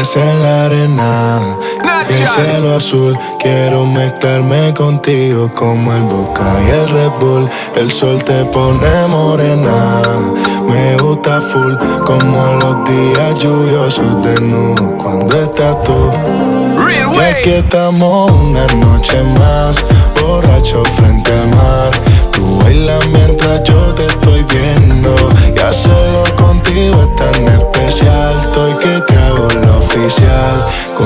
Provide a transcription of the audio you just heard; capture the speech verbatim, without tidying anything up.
pies en la arena y el cielo azul. Quiero mezclarme contigo como el vodka y el Red Bull. El sol te pone morena, me gusta full, como los días lluviosos de nuevo cuando estás tú. Y aquí estamos una noche más, borrachos frente al mar. Tú bailas mientras yo te estoy viendo, y hacerlo contigo es tan especial. Estoy que te hago la oficial.